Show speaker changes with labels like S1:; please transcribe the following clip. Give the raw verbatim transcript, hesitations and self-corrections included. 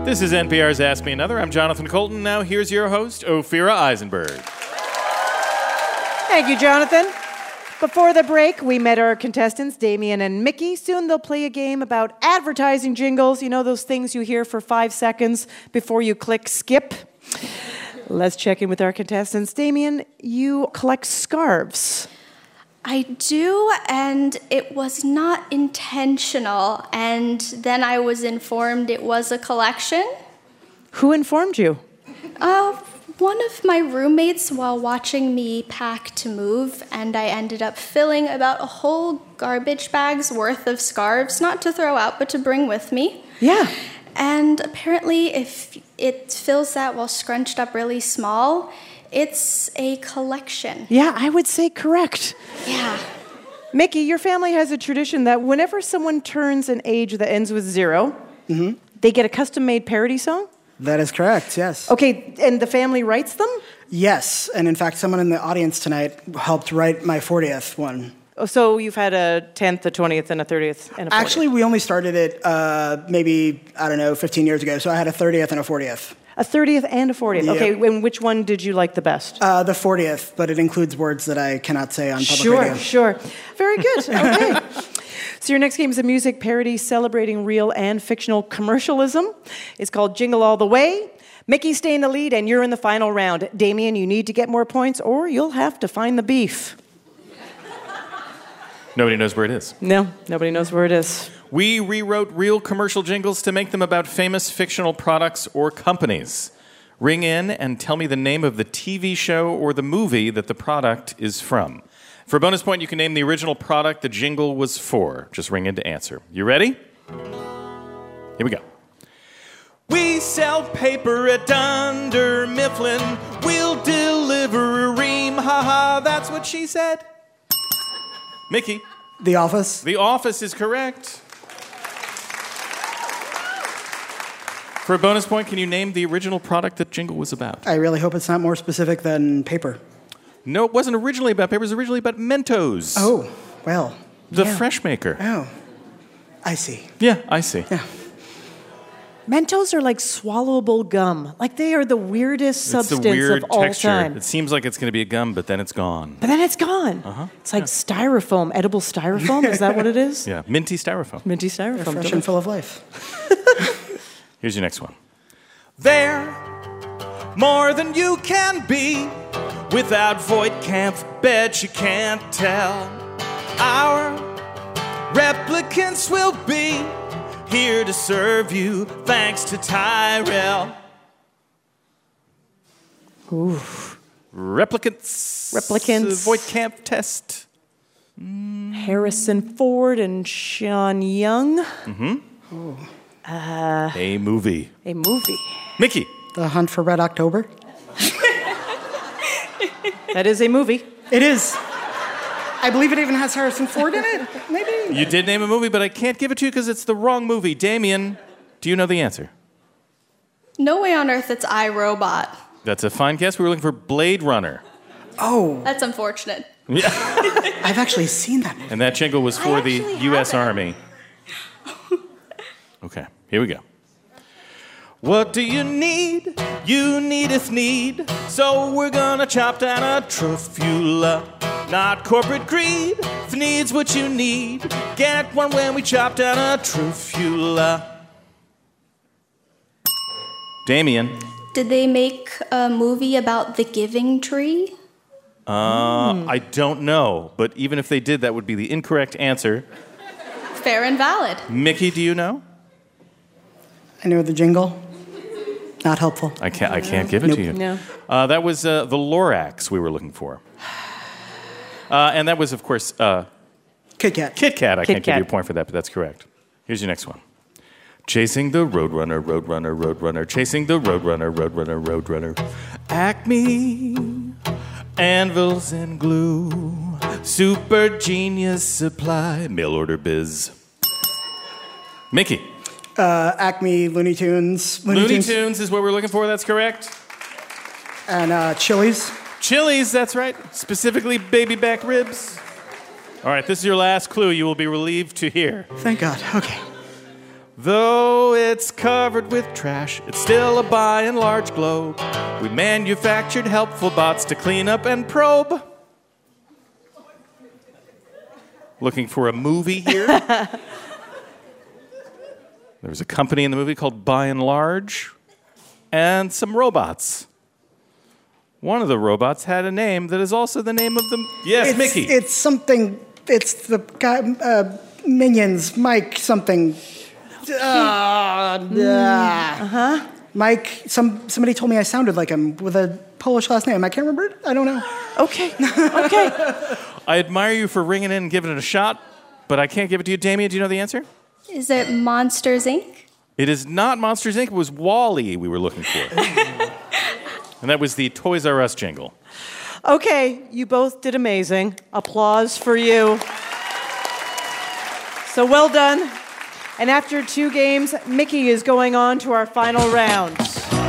S1: This is N P R's Ask Me Another. I'm Jonathan Colton. Now here's your host, Ophira Eisenberg.
S2: Thank you, Jonathan. Before the break, we met our contestants, Damien and Mickey. Soon they'll play a game about advertising jingles. You know those things you hear for five seconds before you click skip? Let's check in with our contestants. Damien, you collect scarves.
S3: I do, and it was not intentional. And then I was informed it was a collection.
S2: Who informed you?
S3: Uh, one of my roommates while watching me pack to move, and I ended up filling about a whole garbage bag's worth of scarves, not to throw out, but to bring with me.
S2: Yeah.
S3: And apparently, if it fills that while scrunched up really small, it's a collection.
S2: Yeah, I would say correct.
S3: Yeah.
S2: Mickey, your family has a tradition that whenever someone turns an age that ends with zero,
S4: mm-hmm.
S2: they get a custom-made parody song?
S4: That is correct, yes.
S2: Okay, and the family writes them?
S4: Yes, and in fact, someone in the audience tonight helped write my fortieth one.
S2: Oh, so you've had a tenth, a twentieth, and a thirtieth, and a fortieth?
S4: Actually, we only started it uh, maybe, I don't know, fifteen years ago, so I had a thirtieth and a fortieth.
S2: A thirtieth and a fortieth.
S4: Yep.
S2: Okay, and which one did you like the best?
S4: Uh, the fortieth, but it includes words that I cannot say on public
S2: sure,
S4: radio.
S2: Sure, sure. Very good, okay. So your next game is a music parody celebrating real and fictional commercialism. It's called Jingle All the Way. Mickey's staying in the lead, and you're in the final round. Damien, you need to get more points, or you'll have to find the beef.
S1: Nobody knows where it is.
S2: No, nobody knows where it is.
S1: We rewrote real commercial jingles to make them about famous fictional products or companies. Ring in and tell me the name of the T V show or the movie that the product is from. For a bonus point, you can name the original product the jingle was for. Just ring in to answer. You ready? Here we go. We sell paper at Dunder Mifflin. We'll deliver a ream. Ha ha, that's what she said. Mickey.
S4: The Office.
S1: The Office is correct. For a bonus point, can you name the original product that jingle was about?
S4: I really hope it's not more specific than paper.
S1: No, it wasn't originally about paper. It was originally about Mentos.
S4: Oh, well.
S1: The
S4: yeah.
S1: fresh maker.
S4: Oh, I see.
S1: Yeah, I see.
S4: Yeah.
S2: Mentos are like swallowable gum. Like they are the weirdest
S1: It's
S2: substance
S1: the weird
S2: of all
S1: texture.
S2: time.
S1: It seems like it's going to be a gum, but then it's gone.
S2: But then it's gone.
S1: Uh-huh.
S2: It's like yeah. styrofoam, edible styrofoam. Is that what it is?
S1: Yeah, minty styrofoam.
S2: Minty styrofoam.
S4: They're fresh and full of life.
S1: Here's your next one. They're more than you can be. Without Voight-Kampf, bet you can't tell. Our replicants will be here to serve you, thanks to Tyrell.
S2: Ooh.
S1: Replicants.
S2: Replicants.
S1: Voight-Kampf test.
S2: Mm. Harrison Ford and Sean Young.
S1: Mm-hmm.
S2: Ooh. Uh,
S1: a movie.
S2: A movie.
S1: Mickey.
S4: The Hunt for Red October.
S2: That is a movie.
S4: It is. I believe it even has Harrison Ford in it. Maybe.
S1: You did name a movie, but I can't give it to you because it's the wrong movie. Damien, do you know the answer?
S3: No way on earth it's iRobot.
S1: That's a fine guess. We were looking for Blade Runner.
S4: Oh.
S3: That's unfortunate.
S1: Yeah.
S4: I've actually seen that movie.
S1: And that jingle was for the U S Army. Okay, here we go. What do you need? You needeth need. So we're gonna chop down a truffula. Not corporate greed. If need's what you need, get one when we chop down a truffula. Damien.
S3: Did they make a movie about the Giving Tree?
S1: Uh, mm. I don't know, but even if they did, that would be the incorrect answer.
S3: Fair and valid.
S1: Mickey, do you know?
S4: I know the jingle. Not helpful.
S1: I can't. I can't give it
S4: nope.
S1: to you.
S2: No.
S1: Uh, that was uh, the Lorax we were looking for, uh, and that was, of course, uh,
S4: Kit Kat.
S1: Kit Kat. I
S2: Kit
S1: can't
S2: Kat.
S1: give you a point for that, but that's correct. Here's your next one. Chasing the Roadrunner, Roadrunner, Roadrunner. Chasing the Roadrunner, Roadrunner, Roadrunner. Acme, anvils and glue. Super genius supply. Mail order biz. Mickey.
S4: Uh, Acme, Looney Tunes.
S1: Looney, Looney Tunes. Tunes is what we're looking for, that's correct.
S4: And uh, Chili's.
S1: Chili's, that's right. Specifically baby back ribs. All right, this is your last clue you will be relieved to hear.
S4: Thank God, okay.
S1: Though it's covered with trash, it's still a by and large globe. We manufactured helpful bots to clean up and probe. Looking for a movie here? There was a company in the movie called By and Large, and some robots. One of the robots had a name that is also the name of the... Yes,
S4: It's,
S1: Mickey.
S4: it's something. It's the guy, uh, Minions, Mike something. Uh, uh-huh. Mike, some somebody told me I sounded like him with a Polish last name. I can't remember it. I don't know.
S2: Okay, okay.
S1: I admire you for ringing in and giving it a shot, but I can't give it to you. Damien, do you know the answer?
S3: Is it Monsters, Incorporated?
S1: It is not Monsters, Incorporated. It was Wall-E we were looking for. And that was the Toys R Us jingle.
S2: Okay, you both did amazing. Applause for you. So well done. And after two games, Mickey is going on to our final round.